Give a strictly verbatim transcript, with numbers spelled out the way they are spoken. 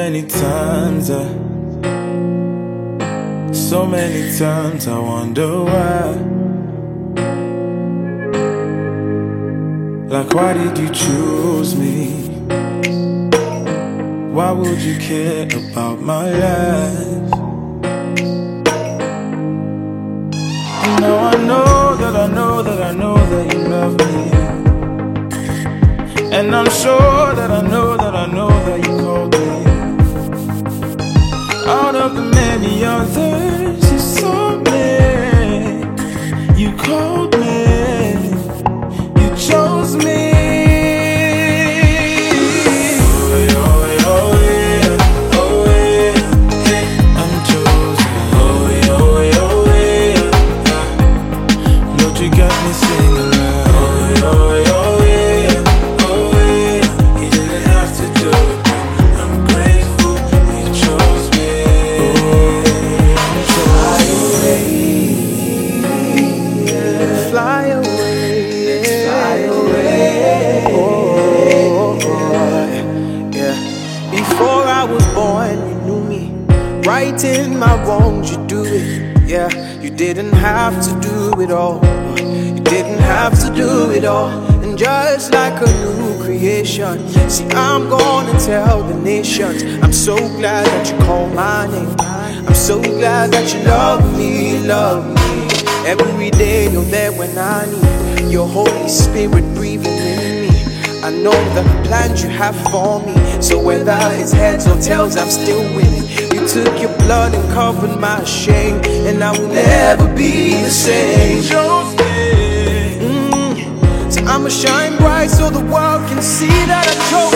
many times, I, so many times I wonder why. Like, why did you choose me? Why would you care about my life? And now I know that I know that I know that you love me. And I'm sure that I know that I know that you called me. Out of the many others you saw me, you called me, you chose me. Oh yeah, oh yeah, oh yeah, I'm chosen. Oh yeah, oh yeah, oh yeah, Lord, you got me singing loud. Oh yeah, oh yeah, oh yeah, oh yeah, you didn't have to do it. I'm grateful you chose me. Fly away, fly away. Oh, yeah. Before I was born, you knew me. Right in my wrongs, you do it. Yeah, you didn't have to do it all. You didn't have to do it all. And just like a new creation, see, I'm gonna tell the nations. I'm so glad that you called my name. I'm so glad that you love me, love me. Every day you're there when I need your Holy Spirit breathing in me. I know the plans you have for me, so whether it's heads or tails, I'm still winning. You took your blood and covered my shame, and I will never be the same. Mm. So I'ma shine bright so the world can see that I chose